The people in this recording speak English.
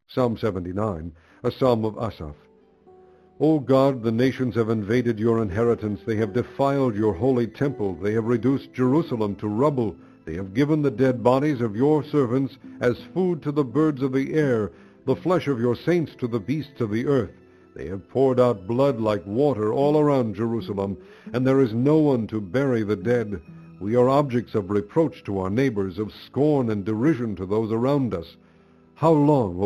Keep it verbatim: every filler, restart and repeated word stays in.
Psalm seventy-nine, a psalm of Asaph. O God, the nations have invaded your inheritance. They have defiled your holy temple. They have reduced Jerusalem to rubble. They have given the dead bodies of your servants as food to the birds of the air, the flesh of your saints to the beasts of the earth. They have poured out blood like water all around Jerusalem, and there is no one to bury the dead. We are objects of reproach to our neighbors, of scorn and derision to those around us. How long will